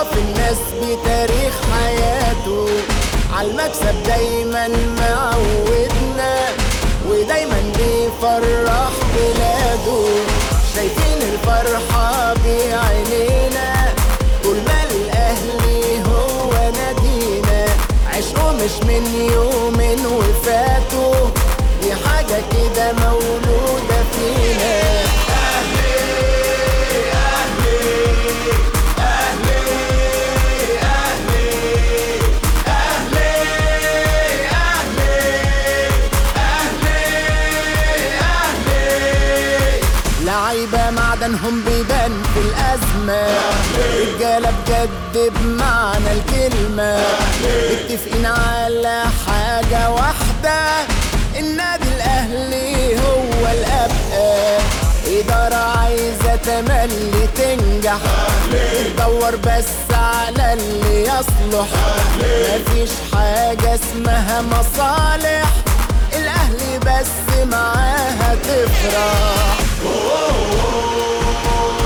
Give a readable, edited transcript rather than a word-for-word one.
بيعرف الناس بتاريخ حياته، عالمكسب دايما معودنا، ودايما بيفرح بلاده. شايفين الفرحة بعينينا طول ما الأهلي هو نادينا. عشقه مش من يومين وفاتوا، دي حاجة كده مولودة فينا. لعيبة معدنهم بيبان في الأزمة، رجالة بجد بمعنى الكلمة، متفقين على حاجة واحدة، النادي الأهلي هو الأبقى. إدارة عايزة تملي تنجح، تدور بس على اللي يصلح، مفيش حاجة اسمها مصالح، الأهلي بس معاها تفرح.